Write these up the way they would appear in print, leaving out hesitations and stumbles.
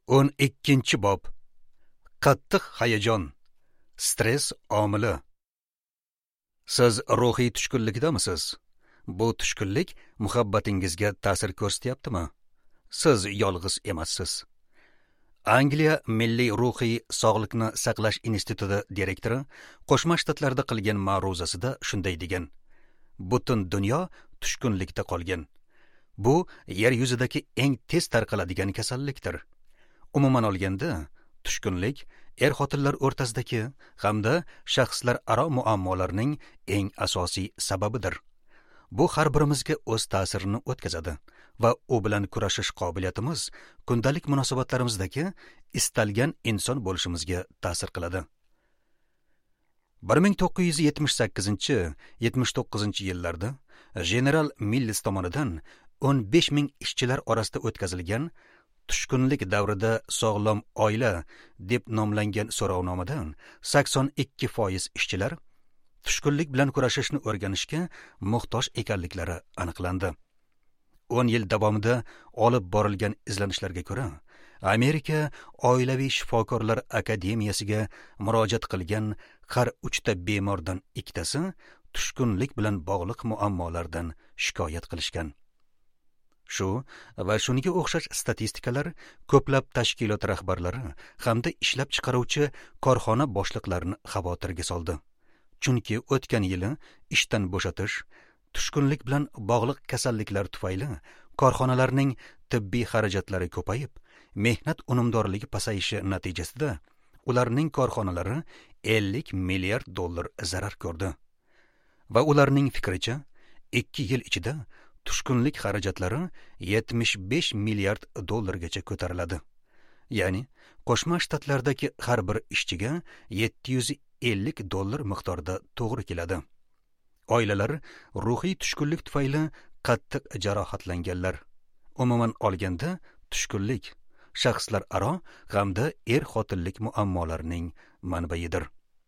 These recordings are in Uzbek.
12-bob. Qattiq hayajon, stress omili. Siz ruhiy tushkunlikdamisiz? Bu tushkunlik muhabbatingizga ta'sir ko'rsatyaptimi? Siz yolg'iz emassiz. Angliya Milliy ruhiy sog'liqni saqlash instituti direktori Qo'shma Shtatlarda qilgan ma'ruzasida shunday degan: butun dunyo tushkunlikda qolgan. Bu yer yuzidagi eng tez tarqaladigan kasallikdir. Umuman olganda, tushkunlik er-xotinlar o'rtasidagi hamda shaxslar aro muammolarning eng asosiy sababidir. Bu har birimizga o'z ta'sirini o'tkazadi va u bilan kurashish qobiliyatimiz kundalik munosabatlarimizdagi istalgan inson bo'lishimizga ta'sir qiladi. 1978-79 yillarda General Mills tomonidan 15,000 ishchilar orasida o'tkazilgan tushkunlik davrida sog'lom oila deb nomlangan so'rovnomadan 82% ishchilar tushkunlik bilan kurashishni o'rganishga muhtoj ekanliklari aniqlandi. 10 yil davomida olib borilgan izlanishlarga ko'ra, Amerika Oilaviy shifokorlar akademiyasiga murojaat qilgan har 3 ta bemordan 2tasi tushkunlik bilan bog'liq muammolardan shikoyat qilishgan. Shu va shunga o'xshash statistikalar ko'plab tashkilot rahbarlari hamda ishlab chiqaruvchi korxona boshliqlarini xavotirga soldi. Chunki o'tgan yili ishdan bo'shatish, tushkunlik bilan bog'liq kasalliklar tufayli korxonalarning tibbiy xarajatlari ko'payib, mehnat unumdorligi pasayishi natijasida ularning korxonalari $50 milliard zarar ko'rdi. Va ularning fikricha, 2 yil ichida tushkunlik xarajatlari $75 milliard gacha ko'tariladi. Ya'ni Qo'shma Shtatlardagi har bir ishchiga $750 miqdorida to'g'ri keladi. Oilalar ruhiy tushkunlik tufayli qattiq jarohatlanganlar. Umuman olganda, tushkunlik shaxslar aro hamda er-xotinlik muammolarining manbaidir.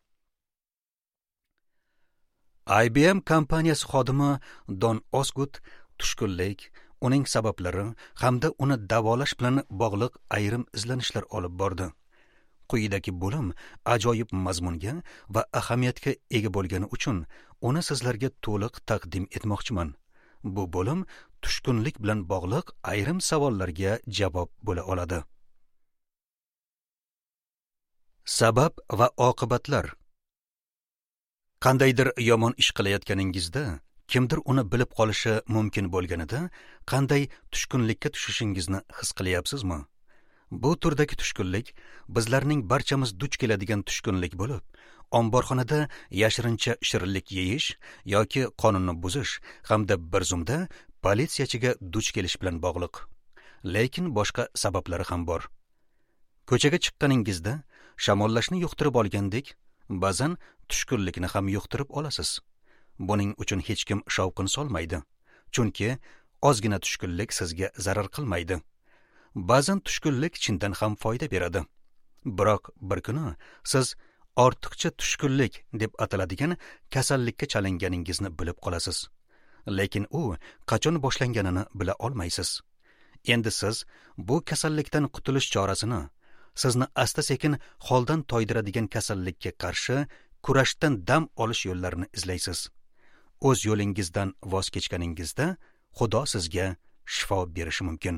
IBM kompaniyasi xodimi Don Osgood tushkunlik, uning sabablari hamda uni davolash bilan bog'liq ayrim izlanishlar olib bordi. Quyidagi bo'lim ajoyib mazmunga va ahamiyatga ega bo'lgani uchun uni sizlarga to'liq taqdim etmoqchiman. Bu bo'lim tushkunlik bilan bog'liq ayrim savollarga javob bo'la oladi. Sabab va oqibatlar. Qandaydir yomon ish qilayotganingizda kimdir uni bilib qolishi mumkin bo'lganida qanday tushkunlikka tushishingizni his qilyapsizmi? Bu turdagi tushkunlik bizlarning barchamiz duch keladigan tushkunlik bo'lib, omborxonada yashirincha shirinlik yeyish yoki qonunni buzish hamda bir zumda politsiyachiga duch kelish bilan bog'liq. Lekin boshqa sabablari ham bor. Ko'chaga chiqqaningizda shamollashni yuqtirib olgandek, ba'zan tushkunlikni ham yuqtirib olasiz. Buning uchun hech kim shovqin solmaydi, chunki ozgina tushkunlik sizga zarar qilmaydi. Ba'zan tushkunlik chindan ham foyda beradi. Biroq bir kuni siz ortiqcha tushkunlik deb ataladigan kasallikka chalinganingizni bilib qolasiz. Lekin u qachon boshlanganini bila olmaysiz. Endi siz bu kasallikdan qutulish chorasini, sizni asta-sekin holdan toydiradigan kasallikka qarshi kurashdan dam olish yo'llarini izlaysiz. O'z yo'lingizdan voz kechganingizda Xudo sizga shifo berishi mumkin.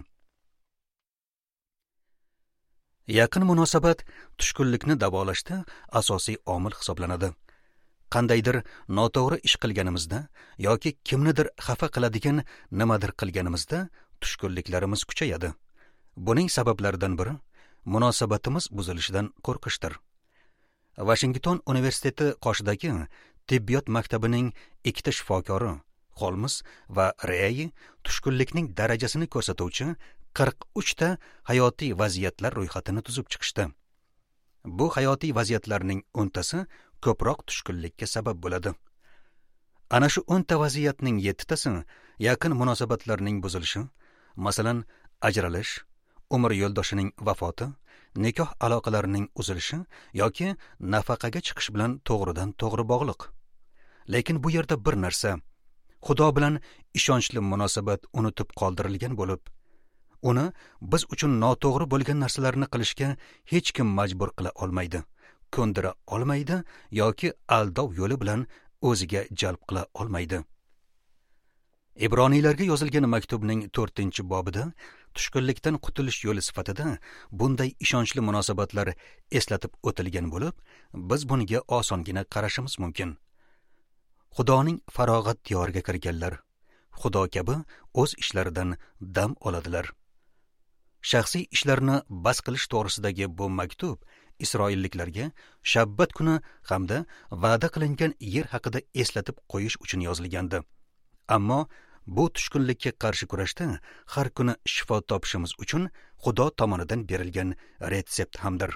Yaqin munosabat tushkunlikni davolashda asosiy omil hisoblanadi. Qandaydir noto'g'ri ish qilganimizda yoki kimnidir xafa qiladigan nimadir qilganimizda tushkunliklarimiz kuchayadi. Buning sabablaridan biri munosabatimiz buzilishidan qo'rqishdir. Washington universiteti qoshidagi tibbiyot maktabining 2 ta shifokori, Holmes va Ray, tushkunlikning darajasini ko'rsatuvchi 43 ta hayotiy vaziyatlar ro'yxatini tuzib chiqishdi. Bu hayotiy vaziyatlarning 10 tasi ko'proq tushkunlikka sabab bo'ladi. Ana shu 10 ta vaziyatning 7 tasi yaqin munosabatlarning buzilishi, masalan, ajralish, umr yo'ldoshining vafoti, nikoh aloqalarining uzilishi yoki nafaqaga chiqish bilan to'g'ridan to'g'ri bog'liq. Lekin bu yerda bir narsa, Xudo bilan ishonchli munosabat unutib qoldirilgan bo'lib, uni biz uchun noto'g'ri bo'lgan narsalarni qilishga hech kim majbur qila olmaydi, ko'ndira olmaydi yoki aldov yo'li bilan o'ziga jalb qila olmaydi. Ibroniylarga yozilgan maktubning 4-bobida tushkunlikdan qutulish yo'li sifatida bunday ishonchli munosabatlar eslatib o'tilgan bo'lib, biz bunga osongina qarashimiz mumkin. Xudoning farog'at diyoriga kirganlar Xudo kabi o'z ishlaridan dam oladilar. Shaxsiy ishlarni bas qilish to'g'risidagi bu maktub Isroilliklarga Shabbat kuni hamda va'da qilingan yer haqida eslatib qo'yish uchun yozilgandi. Ammo bu tushkunlikka qarshi kurashda har kuni shifo topishimiz uchun Xudo tomonidan berilgan retsept hamdir.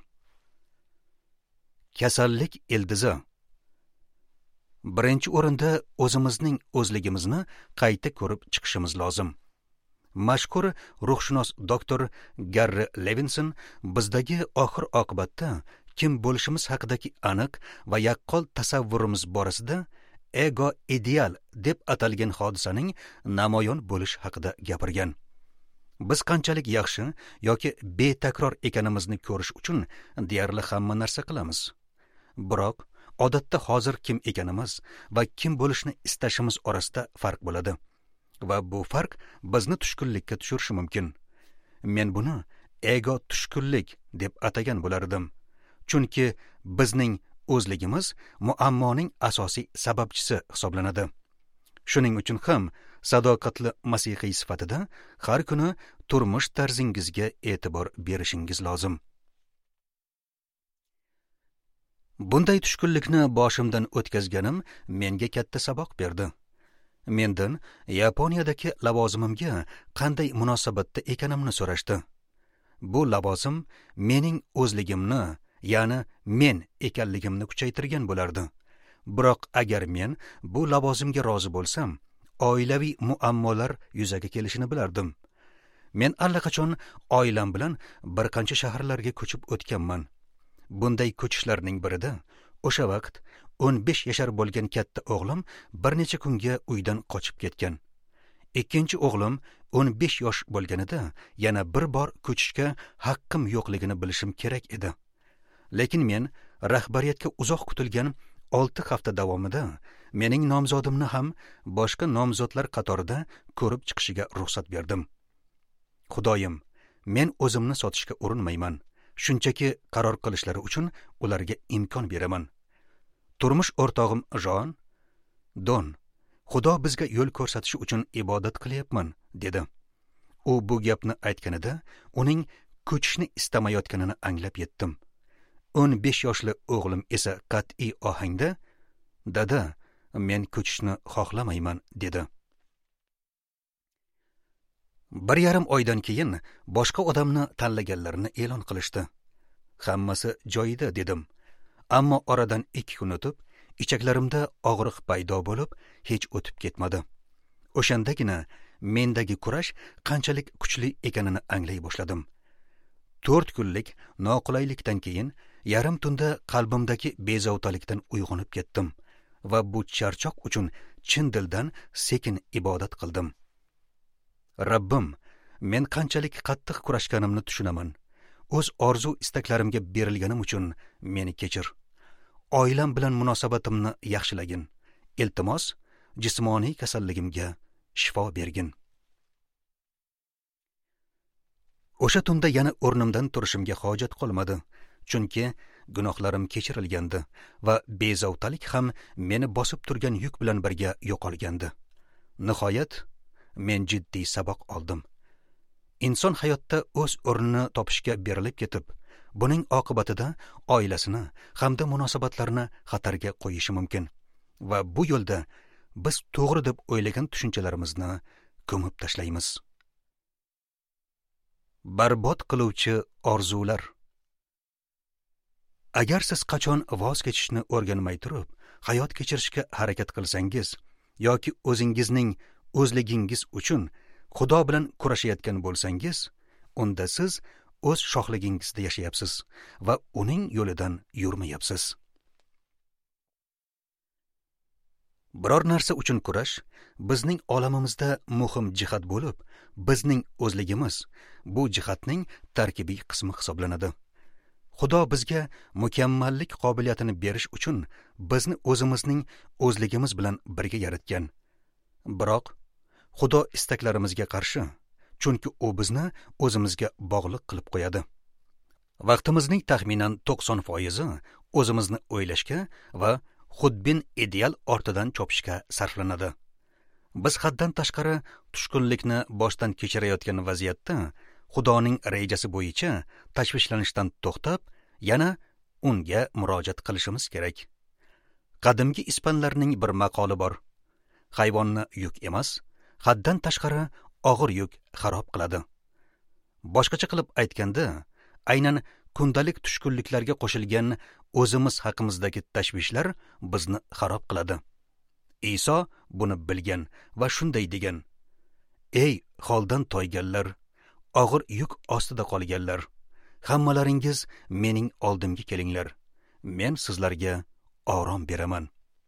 Kasallik ildizi. Birinchi o'rinda o'zimizning o'zligimizni qayta ko'rib chiqishimiz lozim. Mashhur ruhshunos doktor Garri Levinson bizdagi oxir oqibatda kim bo'lishimiz haqidagi aniq va yaqqol tasavvurimiz borasida ego ideal deb atalgan hodisaning namoyon bo'lish haqida gapirgan. Biz qanchalik yaxshi yoki betakror ekanimizni ko'rish uchun deyarli hamma narsa qilamiz. Biroq odatda hozir kim ekanimiz va kim bo'lishni istashimiz orasida farq bo'ladi. Va bu farq bizni tushkunlikka tushirishi mumkin. Men buni ego tushkunlik deb atagan bo'lardim. Chunki bizning o'zligimiz muammoning asosiy sababchisi hisoblanadi. Shuning uchun ham sadoqatli masihiy sifatida har kuni turmush tarzingizga e'tibor berishingiz lozim. Bunday tushkunlikni boshimdan o'tkazganim menga katta saboq berdi. Mendan Yaponiyadagi lavozimimga qanday munosabatda ekanimni so'rashdi. Bu lavozim mening o'zligimni, ya'ni men ekanligimni kuchaytirgan bo'lardi. Biroq agar men bu lavozimga rozi bo'lsam, oilaviy muammolar yuzaga kelishini bilardim. Men allaqachon oilam bilan bir qancha shaharlarga ko'chib o'tganman. Bunday ko'chishlarning birida o'sha vaqt 15 yashar bo'lgan katta o'g'lim bir necha kunga uydan qochib ketgan. Ikkinchi o'g'lim 15 yosh bo'lganida yana bir bor ko'chishga haqqim yo'qligini bilishim kerak edi. Lekin men rahbariyatga uzoq kutilgan 6 hafta davomida mening nomzodimni ham boshqa nomzodlar qatorida ko'rib chiqishiga ruxsat berdim. Xudoyim, men o'zimni sotishga urinmayman. Shunchaki qaror qilishlari uchun ularga imkon beraman. Turmush o'rtog'im Jon, Don, Xudo bizga yo'l ko'rsatishi uchun ibodat qilyapman, dedi. U bu gapni aytganida uning ko'chishni istamayotganini anglab yetdim. 15 yoshli o'g'lim esa qat'iy ohangda, "Dada, men ko'chishni xohlamayman", dedi. 1,5 oydan keyin boshqa odamni tanlaganlarini e'lon qilishdi. Hammasi joyida, dedim. Ammo oradan 2 kun o'tib, ichaklarimda og'riq paydo bo'lib, hech o'tib ketmadi. O'shandagina mendagi kurash qanchalik kuchli ekanini anglay boshladim. 4 kunlik noqulaylikdan keyin yarim tunda qalbimdagi bezovtalikdan uyg'onib ketdim va bu charchoq uchun chin dildan sekin ibodat qildim. Rabbim, men qanchalik qattiq kurashganimni tushunaman. O'z orzu istaklarimga berilganim uchun meni kechir. Oilam bilan munosabatimni yaxshilagin. Iltimos, jismoniy kasalligimga shifo bergin. O'sha tunda yana o'rnimdan turishimga hojat qolmadi, chunki gunohlarim kechirilgandi va bezovtalik ham meni bosib turgan yuk bilan birga yo'qolgandi. Nihoyat men jiddiy saboq oldim. Inson hayotda o'z o'rnini topishga berilib ketib, buning oqibatida oilasini hamda munosabatlarini xatarga qo'yishi mumkin va bu yo'lda biz to'g'ri deb o'ylagan tushunchalarimizni ko'mib tashlaymiz. Barbod qiluvchi orzular. Agar siz qachon voz kechishni o'rganmay turib, hayot kechirishga harakat qilsangiz yoki o'zingizning o'zligingiz uchun Xudo bilan kurashayotgan bo'lsangiz, unda siz o'z shohligingizda yashayapsiz va uning yo'lidan yurmayapsiz. Biror narsa uchun kurash bizning olamimizda muhim jihat bo'lib, bizning o'zligimiz bu jihatning tarkibiy qismi hisoblanadi. Xudo bizga mukammallik qobiliyatini berish uchun bizni o'zimizning o'zligimiz bilan birga yaratgan. Biroq Xudo istaklarimizga qarshi, chunki u bizni o'zimizga bog'liq qilib qo'yadi. Vaqtimizning taxminan 90% o'zimizni o'ylashga va xudbin ideal ortidan chopishga sarflanadi. Biz haddan tashqari tushkunlikni boshdan kechirayotgan vaziyatda Xudoning rejasi bo'yicha tashvishlanishdan to'xtab, yana unga murojaat qilishimiz kerak. Qadimgi ispanlarning bir maqoli bor. Hayvonni yuk emas, haddan tashqari og'ir yuk xarob qiladi. Boshqacha qilib aytganda, aynan kundalik tushkunliklarga qo'shilgan o'zimiz haqimizdagi tashvishlar bizni xarob qiladi. Iso buni bilgan va shunday degan: "Ey holdan toyganlar, og'ir yuk ostida qolganlar, hammalaringiz mening oldimga kelinglar, men sizlarga orom beraman."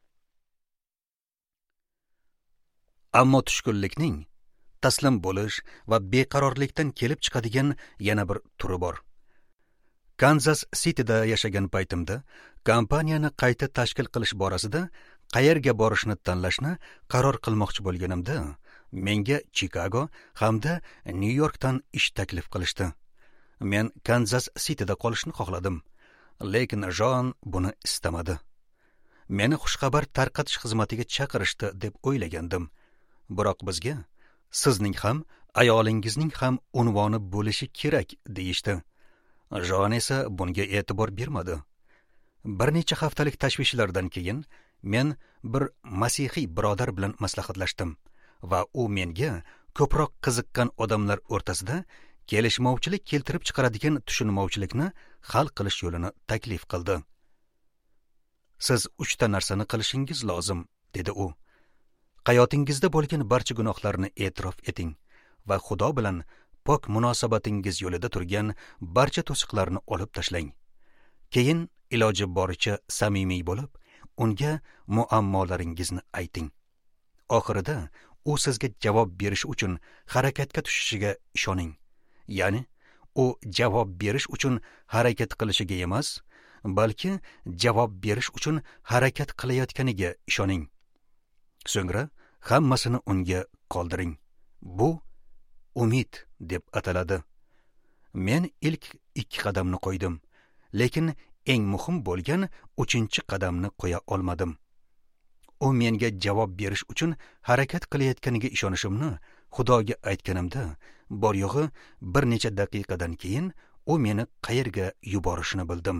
Ammo tushkunlikning taslim bo'lish va beqarorlikdan kelib chiqadigan yana bir turi bor. Kansas Cityda yashagan paytimda kompaniyani qayta tashkil qilish borasida qayerga borishni tanlashni qaror qilmoqchi bo'lganimda, menga Chicago hamda New Yorkdan ish taklif qilishdi. Men Kansas Cityda qolishni xohladim, lekin Jon buni istamadi. Meni xushxabar tarqatish xizmatiga chaqirishdi deb o'ylagandim. Biroq bizga sizning ham ayolingizning ham unvoni bo'lishi kerak deyishdi. Jon esa bunga e'tibor bermadi. Bir necha haftalik tashvishlardan keyin men bir masihiy birodar bilan maslahatlashdim va u menga ko'proq qiziqqan odamlar o'rtasida kelishmovchilik keltirib chiqaradigan tushunmovchilikni hal qilish yo'lini taklif qildi. Siz 3 ta narsani qilishingiz lozim, dedi u. Hayotingizda bo'lgan barcha gunohlarni e'tirof eting va Xudo bilan pok munosabatingiz yo'lida turgan barcha to'siqlarni olib tashlang. Keyin iloji boricha samimiy bo'lib, unga muammolaringizni ayting. Oxirida u sizga javob berish uchun harakatga tushishiga ishoning. Ya'ni u javob berish uchun harakat qilishiga emas, balki javob berish uchun harakat qilayotganiga ishoning. So'ngra hammasini unga qoldiring. Bu umid deb ataladi. Men ilk 2 qadamni qo'ydim, lekin eng muhim bo'lgan 3-qadamni qo'ya olmadim. U menga javob berish uchun harakat qilayotganiga ishonishimni Xudoga aytganimda, bor yo'g'i bir necha daqiqadan keyin u meni qayerga yuborishini bildim.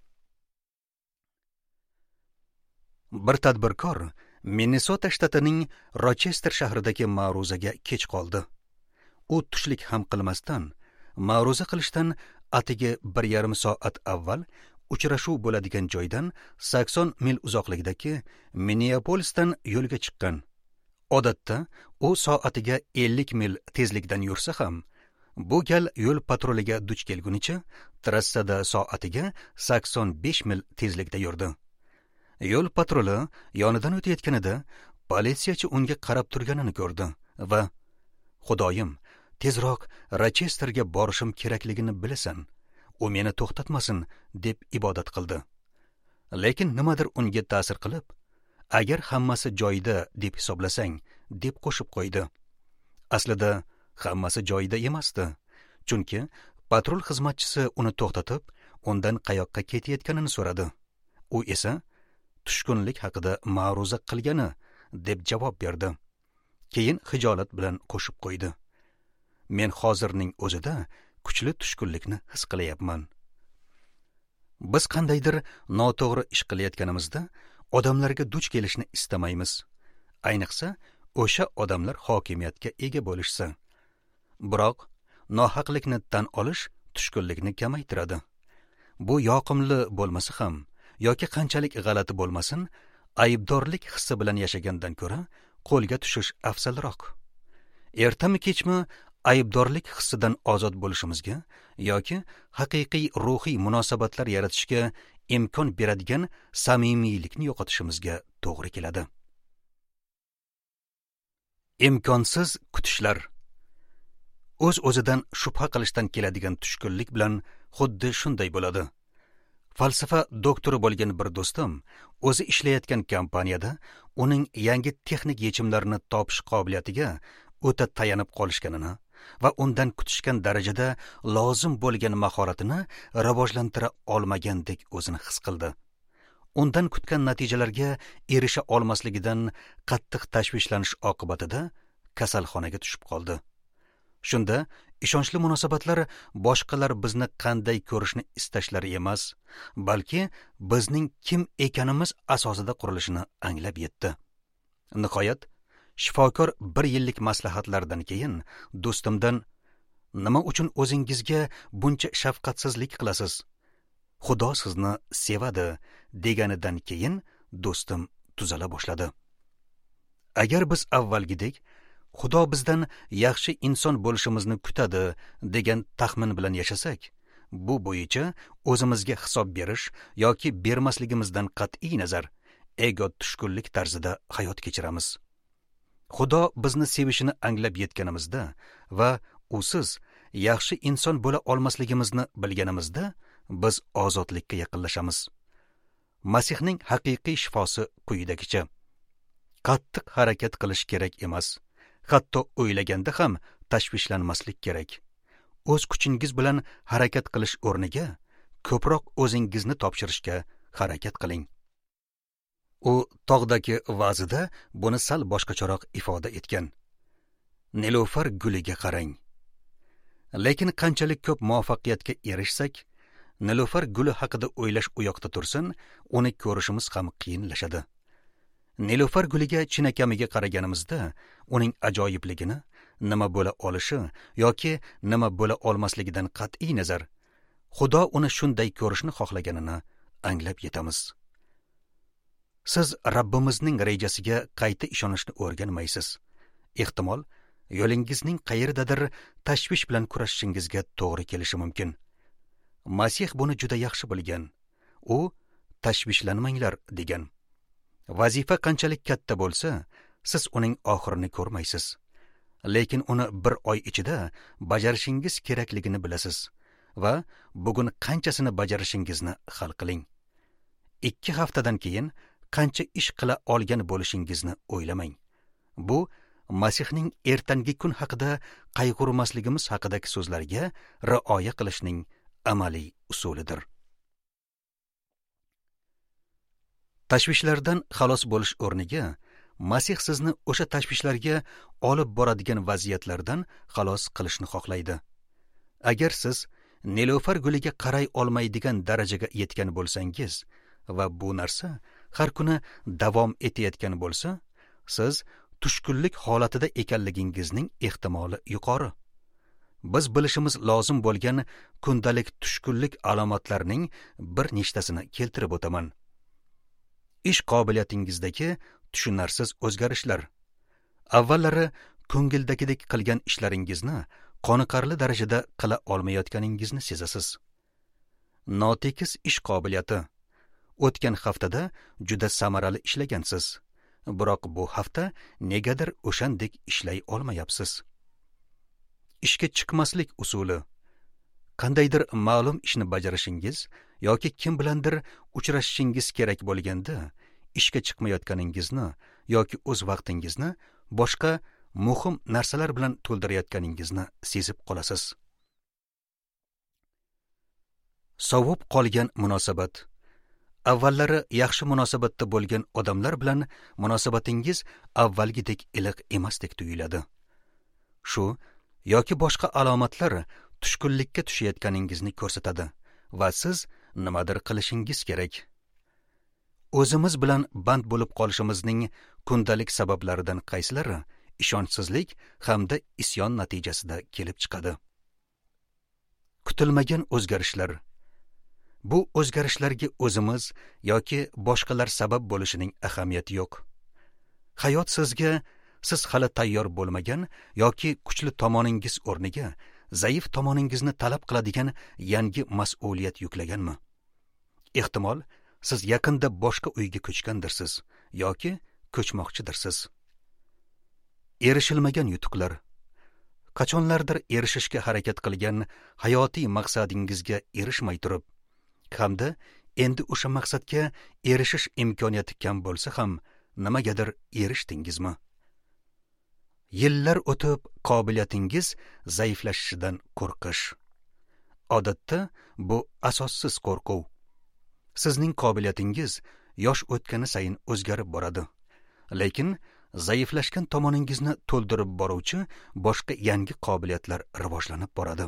Bir tadbirkor Minnesota shtatining Rochester shahridagi ma'ruzaga kech qoldi. U tushlik ham qilmasdan, ma'ruza qilishdan atigi 1,5 soat avval uchrashuv bo'ladigan joydan 80 mil uzoqlikdagi Minneapolisdan yo'lga chiqqan. Odatda u soatiga 50 mil tezlikdan yursa ham, bu gal yo'l patruliga duch kelgunicha trassada soatiga 85 mil tezlikda yurdi. Yo'l patruli yonidan o'tayotganida politsiyachi unga qarab turganini ko'rdi va "Xudoyim, tezroq Rochesterga borishim kerakligini bilasan. U meni to'xtatmasin" deb ibodat qildi. Lekin nimadir unga ta'sir qilib, "Agar hammasi joyida deb hisoblasang" deb qo'shib qo'ydi. Aslida hammasi joyida emasdi, chunki patrul xizmatchisi uni to'xtatib, undan qayoqqa ketayotganini so'radi. U esa tushkunlik haqida ma'ruza qilgani deb javob berdi. Keyin hijolat bilan qo'shib qo'ydi: "Men hozirning o'zida kuchli tushkunlikni his qilyapman." Biz qandaydir noto'g'ri ish qilayotganimizda odamlarga duch kelishni istamaymiz. Ayniqsa, o'sha odamlar hokimiyatga ega bo'lishsa. Biroq nohaqlikni tan olish tushkunlikni kamaytiradi. Bu yoqimli bo'lmasa ham yoki qanchalik g'alati bo'lmasin, aybdorlik hissi bilan yashagandan ko'ra qo'lga tushish afzalroq. Ertami kechmi aybdorlik hissidan ozod bo'lishimizga yoki haqiqiy ruhiy munosabatlar yaratishga imkon beradigan samimiylikni yo'qotishimizga to'g'ri keladi. imkonsiz kutishlar o'z-o'zidan shubha qilishdan keladigan tushkunlik bilan xuddi shunday bo'ladi. Falsafa doktori bo'lgan bir do'stim o'zi ishlayotgan kompaniyada uning yangi texnik yechimlarini topish qobiliyatiga o'ta tayanib qolishganini va undan kutishgan darajada lozim bo'lgan mahoratini rivojlantira olmagandek o'zini his qildi. Undan kutgan natijalarga erisha olmasligidan qattiq tashvishlanish oqibatida kasalxonaga tushib qoldi. Shunda ishonchli munosabatlar boshqalar bizni qanday ko'rishni istashlari emas, balki bizning kim ekanimiz asosida qurilishini anglab yetdi. Nihoyat shifokor 1 yillik maslahatlardan keyin do'stimdan nima uchun o'zingizga buncha shafqatsizlik qilasiz? Xudo sizni sevadi deganidan keyin do'stim tuzala boshladi. Agar biz avvalgidek Xudo bizdan yaxshi inson bo'lishimizni kutadi degan taxmin bilan yashasak, bu bo'yicha o'zimizga hisob berish yoki bermasligimizdan qat'iy nazar ego tushkunlik tarzida hayot kechiramiz. Xudo bizni sevishini anglab yetganimizda va usiz yaxshi inson bo'la olmasligimizni bilganimizda biz ozodlikka yaqinlashamiz. Masihning haqiqiy shifosi quyidagicha: qattiq harakat qilish kerak emas. Hatto o'ylaganda ham tashvishlanmaslik kerak. O'z kuchingiz bilan harakat qilish o'rniga ko'proq o'zingizni topshirishga harakat qiling. U tog'dagi va'zida buni sal boshqacharoq ifoda etgan. Nilufar guliga qarang. Lekin qanchalik ko'p muvaffaqiyatga erishsak, Nilufar guli haqida o'ylash u yoqda tursin, uni ko'rishimiz ham qiyinlashadi. Nilufar guliga chinakamiga qaraganimizda uning ajoyibligini, nima bo'la olishi yoki nima bo'la olmasligidan qat'iy nazar Xudo uni shunday ko'rishni xohlaganini anglab yetamiz. Siz Rabbimizning rejasiga qayta ishonishni o'rganmaysiz. Ehtimol yo'lingizning qayerdadir tashvish bilan kurashishingizga to'g'ri kelishi mumkin. Masih buni juda yaxshi bilgan. U tashvishlanmanglar degan. Vazifa qanchalik katta bo'lsa, siz uning oxirini ko'rmaysiz. Lekin uni 1 oy ichida bajarishingiz kerakligini bilasiz va bugun qanchasini bajarishingizni hal qiling. 2 haftadan keyin qancha ish qila olgan bo'lishingizni o'ylamang. Bu Masihning ertangi kun haqida qayg'urmasligimiz haqidagi so'zlarga rioya qilishning amaliy usulidir. Tashvishlardan xalos bo'lish o'rniga Masih sizni o'sha tashvishlarga olib boradigan vaziyatlardan xalos qilishni xohlaydi. Agar siz Nilufar guliga qaray olmaydigan darajaga yetgan bo'lsangiz va bu narsa har kuni davom etayotgan bo'lsa, siz tushkunlik holatida ekanligingizning ehtimoli yuqori. Biz bilishimiz lozim bo'lgan kundalik tushkunlik alomatlarining bir nechtasini keltirib o'taman. Ish qobiliyatingizdagi tushunarsiz o'zgarishlar. Avvallari ko'ngildagidek qilgan ishlaringizni qoniqarli darajada qila olmayotganingizni sezasiz. Notekis ish qobiliyati. O'tgan haftada juda samarali ishlagansiz, biroq bu hafta negadir o'shandek ishlay olmayapsiz. Ishga chiqmaslik usuli. Qandaydir ma'lum ishni bajarishingiz yoki kim bilandir uchrashishingiz kerak bo'lganda ishga chiqmayotganingizni yoki o'z vaqtingizni boshqa muhim narsalar bilan to'ldirayotganingizni sezib qolasiz. Sovib qolgan munosabat. Avvallari yaxshi munosabatda bo'lgan odamlar bilan munosabatingiz avvalgidek iliq emasdek tuyuladi. Shu yoki boshqa alomatlar tushkunlikka tushayotganingizni ko'rsatadi va siz nimadir qilishingiz kerak. O'zimiz bilan band bo'lib qolishimizning kundalik sabablaridan qaysilari ishonchsizlik hamda isyon natijasida kelib chiqadi. Kutilmagan o'zgarishlar. Bu o'zgarishlarga o'zimiz yoki boshqalar sabab bo'lishining ahamiyati yo'q. Hayot sizga siz hali tayyor bo'lmagan yoki kuchli tomoningiz o'rniga zaif tomoningizni talab qiladigan yangi mas'uliyat yuklaganmi? Ehtimol siz yaqinda boshqa uyga ko'chgandirsiz yoki ko'chmoqchidirsiz. erishilmagan yutuqlar, qachonlardir erishishga harakat qilgan hayotiy maqsadingizga erishmay turib, hamda endi o'sha maqsadga erishish imkoniyati kam bo'lsa ham nimagadir erishdingizmi? Yillar o'tib qobiliyatingiz zaiflashishidan qo'rqish. Odatda bu asossiz qo'rquv. Sizning qobiliyatingiz yosh o'tgani sayin o'zgarib boradi, lekin zaiflashgan tomoningizni to'ldirib boruvchi boshqa yangi qobiliyatlar rivojlanib boradi.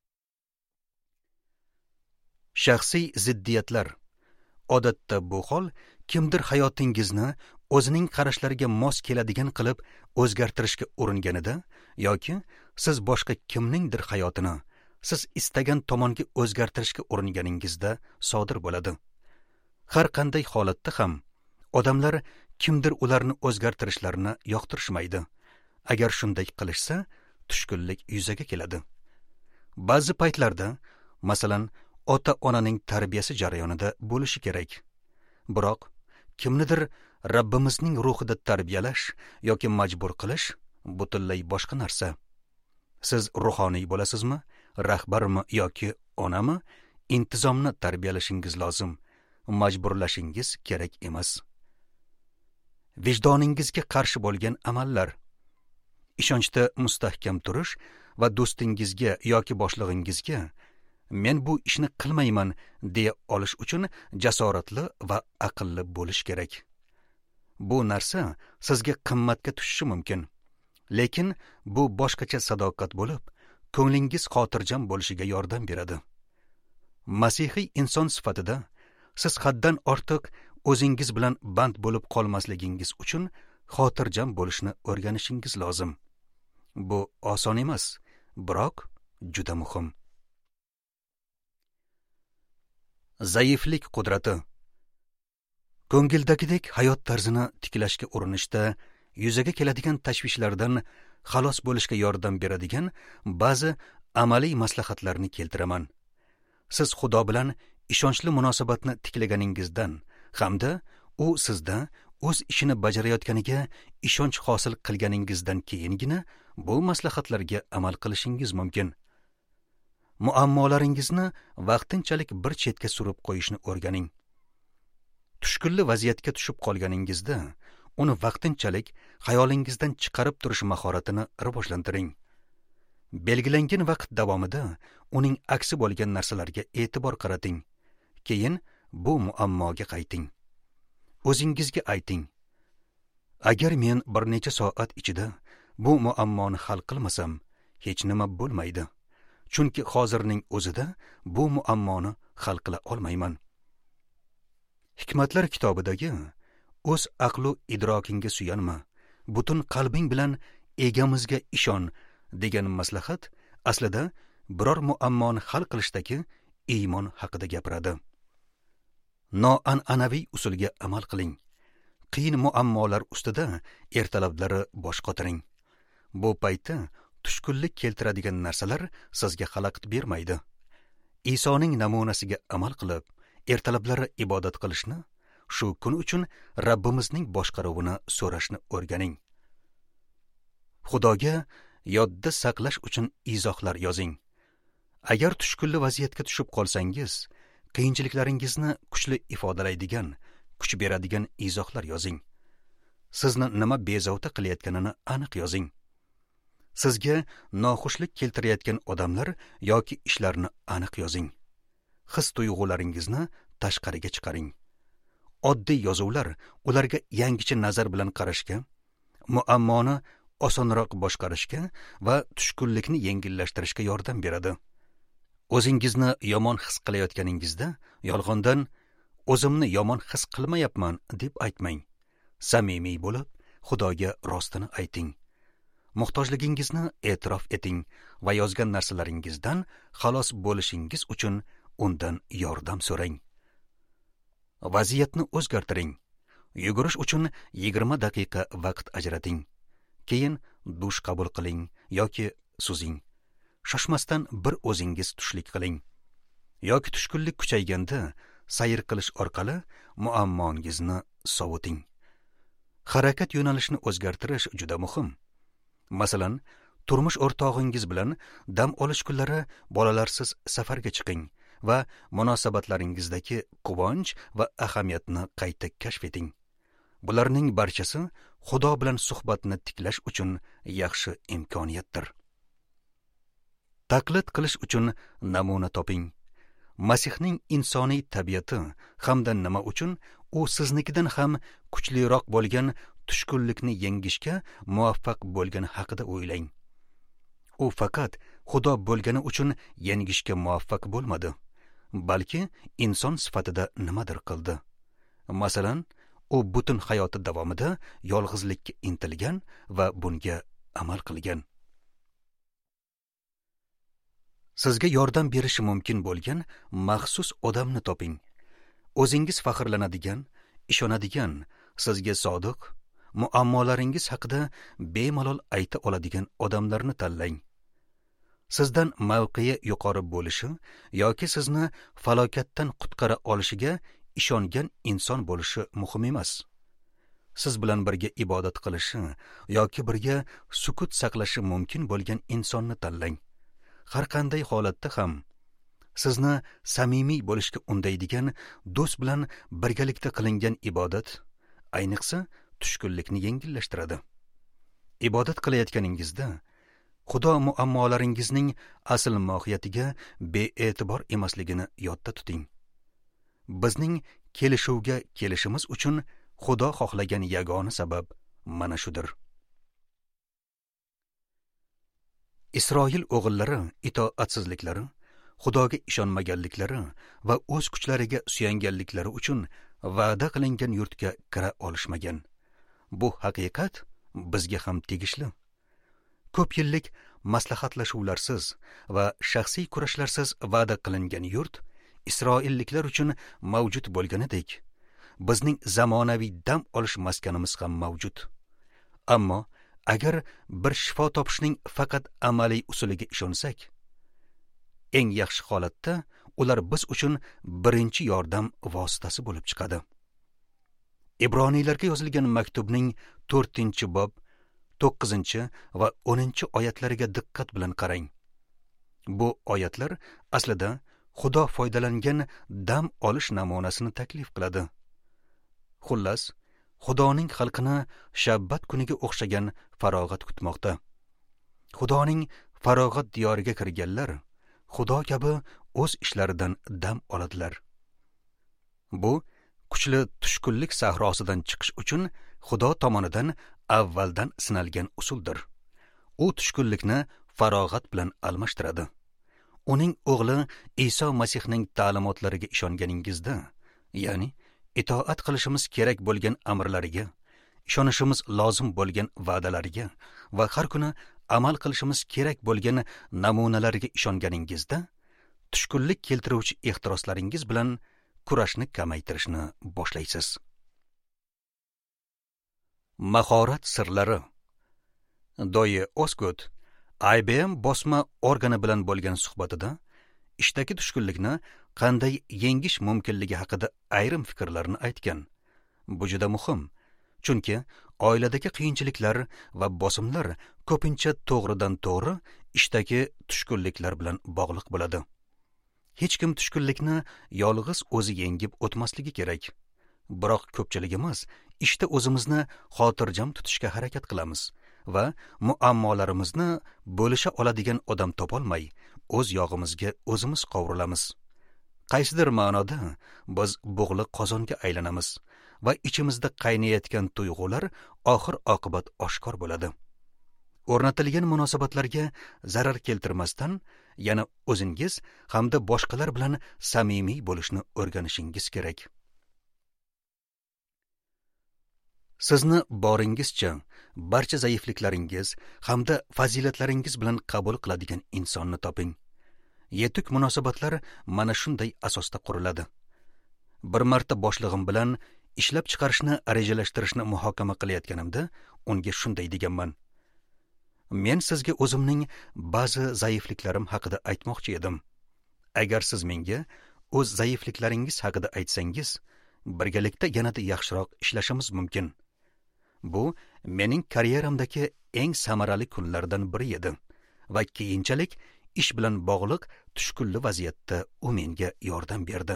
Shaxsiy ziddiyatlar. Odatda bu hol kimdir hayotingizni o'zining qarashlariga mos keladigan qilib o'zgartirishga uringanida yoki siz boshqa kimningdir hayotini siz istagan tomonga o'zgartirishga uringaningizda sodir bo'ladi. Har qanday holatda ham odamlar kimdir ularni o'zgartirishlarini yoqtirishmaydi. Agar shunday qilishsa, tushkunlik yuzaga keladi. Ba'zi paytlarda, masalan, ota-onaning tarbiyasi jarayonida bo'lishi kerak. Biroq kimnidir Rabbimizning ruhida tarbiyalash yoki majbur qilish butunlay boshqa narsa. Siz ruhoniy bo'lasizmi, rahbarmi yoki onami, intizomni tarbiyalashingiz lozim, majburlashingiz kerak emas. Vijdoningizga qarshi bo'lgan amallar. Ishonchda mustahkam turish va do'stingizga yoki boshlig'ingizga men bu ishni qilmayman deya olish uchun jasoratli va aqlli bo'lish kerak. Bu narsa sizga qimmatga tushishi mumkin, lekin bu boshqacha sadoqat bo'lib, ko'nglingiz xotirjam bo'lishiga yordam beradi. Masihiy inson sifatida siz haddan ortiq o'zingiz bilan band bo'lib qolmasligingiz uchun xotirjam bo'lishni o'rganishingiz lozim. Bu oson emas, biroq juda muhim. Zaiflik qudrati. Ko'ngildagidek hayot tarzini tiklashga urinishda yuzaga keladigan tashvishlardan xalos bo'lishga yordam beradigan ba'zi amaliy maslahatlarni keltiraman. Siz Xudo bilan ishonchli munosabatni tiklaganingizdan hamda u sizda o'z ishini bajarayotganiga ishonch hosil qilganingizdan keyingina bu maslahatlarga amal qilishingiz mumkin. Muammolaringizni vaqtinchalik bir chetga surib qo'yishni o'rganing. Tushkunli vaziyatga tushib qolganingizda uni vaqtinchalik xayolingizdan chiqarib turish mahoratini rivojlantiring. Belgilangan vaqt davomida uning aksi bo'lgan narsalarga e'tibor qarating. Keyin bu muammoga qayting. O'zingizga ayting: agar men bir necha soat ichida bu muammoni hal qilmasam, hech nima bo'lmaydi. Chunki hozirning o'zida bu muammoni hal qila olmayman. Hikmatlar kitobidagi o'z aqlu idrokinga suyanma, butun qalbing bilan egamizga ishon degan maslahat aslida biror muammoni hal qilishdagi iymon haqida gapiradi. Noan'anaviy usulga amal qiling. Qiyin muammolar ustida ertalablari bosh qotiring. Bu paytda tushkunlik keltiradigan narsalar sizga xalaqit bermaydi. Isoning namunasiga amal qilib, ertalablari ibodat qilishni, shu kun uchun Rabbimizning boshqaruvini so'rashni o'rganing. Xudoga yodda saqlash uchun izohlar yozing. Agar tushkunli vaziyatga tushib qolsangiz, qiyinchiliklaringizni kuchli ifodalaydigan, kuch beradigan izohlar yozing. Sizni nima bezovta qilayotganini aniq yozing. Sizga noxushlik keltirayotgan odamlar yoki ishlarni aniq yozing. His-tuyg'ularingizni tashqariga chiqaring. Oddiy yozuvlar ularga yangicha nazar bilan qarashga, muammoni osonroq boshqarishga va tushkunlikni yengillashtirishga yordam beradi. O'zingizni yomon his qilayotganingizda yolg'ondan o'zimni yomon his qilmayapman deb aytmang. Samimiy bo'lib, Xudoga rostini ayting. Muhtojligingizni e'tirof eting va yozgan narsalaringizdan xalos bo'lishingiz uchun undan yordam so'rang. Vaziyatni o'zgartiring. Yugurish uchun 20 daqiqa vaqt ajrating. Keyin dush qabul qiling yoki suzing. Shoshmasdan bir o'zingiz tushlik qiling. Yoki tushkunlik kuchayganda sayr qilish orqali muammongizni sovuting. Harakat yo'nalishini o'zgartirish juda muhim. Masalan, turmush o'rtog'ingiz bilan dam olish kunlari bolalarsiz safarga chiqing va munosabatlaringizdagi quvonch va ahamiyatni qayta kashf eting. Bularning barchasi Xudo bilan suhbatni tiklash uchun yaxshi imkoniyatdir. Taqlid qilish uchun namuna toping. Masihning insoniy tabiati hamda nima uchun u siznikidan ham kuchliroq bo'lgan tushkunlikni yengishga muvaffaq bo'lgani haqida o'ylang. U faqat Xudo bo'lgani uchun yengishga muvaffaq bo'lmadi, balki inson sifatida nimadir qildi. Masalan, u butun hayoti davomida yolg'izlikka intilgan va bunga amal qilgan. Sizga yordam berishi mumkin bo'lgan maxsus odamni toping. O'zingiz faxrlanadigan, ishonadigan, sizga sodiq, muammolaringiz haqida bemalol ayta oladigan odamlarni tanlang. Sizdan mavqei yuqori bo'lishi yoki sizni falokatdan qutqara olishiga ishongan inson bo'lishi muhim emas. Siz bilan birga ibodat qilishi yoki birga sukut saqlashi mumkin bo'lgan insonni tanlang. Har qanday holatda ham sizni samimiy bo'lishga undaydigan do'st bilan birgalikda qilingan ibodat ayniqsa tushkunlikni yengillashtiradi. Ibodat qilayotganingizda Xudo muammolaringizning asl mohiyatiga bee'tibor emasligini yodda tuting. Bizning kelishuvga kelishimiz uchun Xudo xohlagan yagona sabab mana shudir. Isroil o'g'illari itoatsizliklari, Xudoga ishonmaganliklari va o'z kuchlariga suyanganliklari uchun va'da qilingan yurtga kira olishmagan. Bu haqiqat bizga ham tegishli. Ko'p yillik maslahatlashuvlarsiz va shaxsiy kurashlarsiz va'da qilingan yurt isroilliklar uchun mavjud bo'lganidek, bizning zamonaviy dam olish maskanimiz ham mavjud. Ammo agar bir shifo topishning faqat amaliy usuliga ishonsak, eng yaxshi holatda ular biz uchun birinchi yordam vositasi bo'lib chiqadi. Ibroniylarga yozilgan maktubning 4-bob 9 va 10 oyatlariga diqqat bilan qarang. Bu oyatlar aslida Xudo foydalangan dam olish namunasini taklif qiladi. Xullas, Xudoning xalqini Shabbat kuniga o'xshagan farog'at kutmoqda. Xudoning farog'at diyoriga kirganlar Xudo kabi o'z ishlaridan dam oladilar. Bu kuchli tushkunlik sahrosidan chiqish uchun Xudo tomonidan avvaldan sinalgan usuldir. U tushkunlikni farog'at bilan almashtiradi. Uning o'g'li Iso Masihning ta'limotlariga ishonganingizda, ya'ni itoat qilishimiz kerak bo'lgan amrlariga, ishonishimiz lozim bo'lgan va'dalariga va har kuni amal qilishimiz kerak bo'lgan namunalarga ishonganingizda, tushkunlik keltiruvchi ehtiroslaringiz bilan kurashni kamaytirishni boshlaysiz. Mahorat sirlari. Doye Osgood IBM bosma organi bilan bo'lgan suhbatida ishdagi tushkunlikni qanday yengish mumkinligi haqida ayrim fikrlarni aytgan. Bu juda muhim, chunki oiladagi qiyinchiliklar va bosimlar ko'pincha to'g'ridan to'g'ri ishdagi tushkunliklar bilan bog'liq bo'ladi. Hech kim tushkunlikni yolg'iz o'zi yengib o'tmasligi kerak. Biroq ko'pchiligimiz ishda o'zimizni xotirjam tutishga harakat qilamiz va muammolarimizni bo'lisha oladigan odam topolmay, o'z yog'imizga o'zimiz qovrilamiz. Qaysidir ma'noda biz bug'li qozonga aylanamiz va ichimizda qaynayotgan tuyg'ular oxir oqibat oshkor bo'ladi. O'rnatilgan munosabatlarga zarar keltirmasdan yana o'zingiz hamda boshqalar bilan samimiy bo'lishni o'rganishingiz kerak. Sizni boringizcha barcha zaifliklaringiz hamda fazilatlaringiz bilan qabul qiladigan insonni toping. Yetuk munosabatlar mana shunday asosda quriladi. Bir marta boshlig'im bilan ishlab chiqarishni rejalashtirishni muhokama qilayotganimda unga shunday deganman: men sizga o'zimning ba'zi zaifliklarim haqida aytmoqchi edim. Agar siz menga o'z zaifliklaringiz haqida aytsangiz, birgalikda yanada yaxshiroq ishlashimiz mumkin. Bu mening karyeramdagi eng samarali kunlardan biri edi va keyinchalik ish bilan bog'liq tushkunli vaziyatda u menga yordam berdi.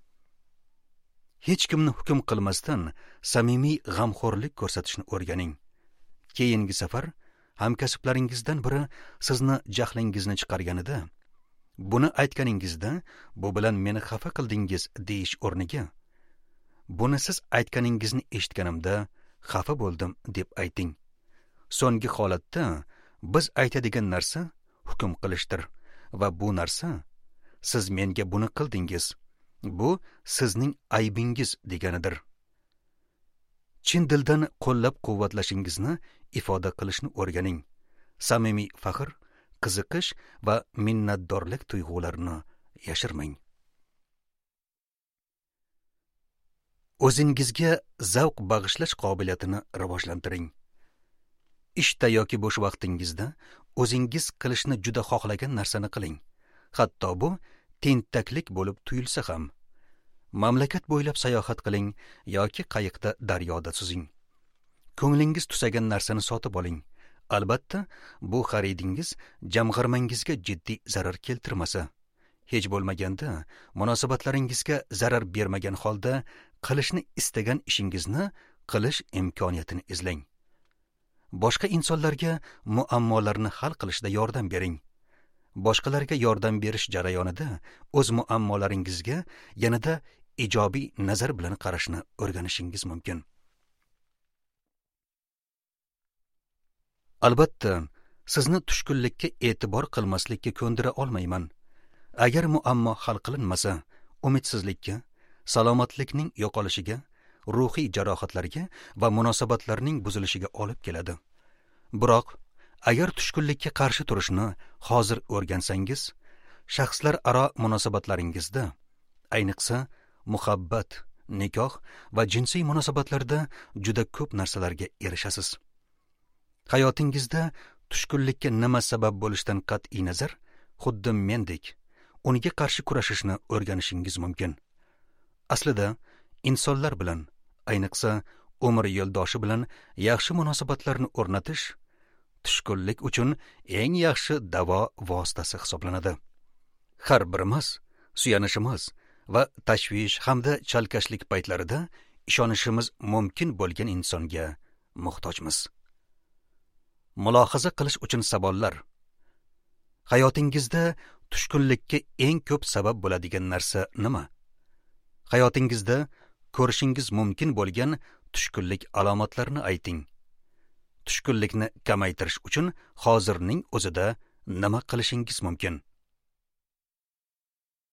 Hech kimni hukm qilmasdan samimiy g'amxo'rlik ko'rsatishni o'rganing. Keyingi safar hamkasblaringizdan biri sizni jahlingizni chiqarganida, buni aytganingizda bu bilan meni xafa qildingiz deyish o'rniga, buni siz aytganingizni eshitganimda xafa bo'ldim deb ayting. So'nggi holatda biz aytadigan narsa hukm qilishdir va bu narsa siz menga buni qildingiz, bu sizning aybingiz deganidir. Chin dildan qo'llab-quvvatlashingizni ifoda qilishni o'rganing. Samimiy faxr, qiziqish va minnatdorlik tuyg'ularini yashirmang. O'zingizga zavq bag'ishlash qobiliyatini rivojlantiring. Ishda yoki bo'sh vaqtingizda o'zingiz qilishni juda xohlagan narsani qiling. Hatto bu tentaklik bo'lib tuyulsa ham. Mamlakat bo'ylab sayohat qiling yoki qayiqda daryoda suzing. Ko'nglingiz tusagan narsani sotib oling. Albatta, bu xaridingiz jamg'armangizga jiddiy zarar keltirmasa, hech bo'lmaganda munosabatlaringizga zarar bermagan holda qilishni istagan ishingizni qilish imkoniyatini izlang. Boshqa insonlarga muammolarni hal qilishda yordam bering. Boshqalarga yordam berish jarayonida o'z muammolaringizga yanada ijobiy nazar bilan qarashni o'rganishingiz mumkin. Albatta, sizni tushkunlikka e'tibor qilmaslikka ko'ndira olmayman. Agar muammo hal qilinmasa, umidsizlikka, salomatlikning yo'qolishiga, ruhiy jarohatlarga va munosabatlarning buzilishiga olib keladi. Biroq, agar tushkunlikka qarshi turishni hozir o'rgansangiz, shaxslararo munosabatlaringizda, ayniqsa muhabbat, nikoh va jinsiy munosabatlarda juda ko'p narsalarga erishasiz. Hayotingizda tushkunlikka nima sabab bo'lishidan qat'iy nazar, xuddi mendek, unga qarshi kurashishni o'rganishingiz mumkin. Aslida, insonlar bilan, ayniqsa umr yo'ldoshi bilan yaxshi munosabatlarni o'rnatish tushkunlik uchun eng yaxshi davo vositasi hisoblanadi. Har birimiz suyanishimiz va tashvish hamda chalkashlik paytlarida ishonishimiz mumkin bo'lgan insonga muhtojmiz. Mulohaza qilish uchun savollar. Hayotingizda tushkunlikka eng ko'p sabab bo'ladigan narsa nima? Hayotingizda ko'rishingiz mumkin bo'lgan tushkunlik alomatlarini ayting. Tushkunlikni kamaytirish uchun hozirning o'zida nima qilishingiz mumkin?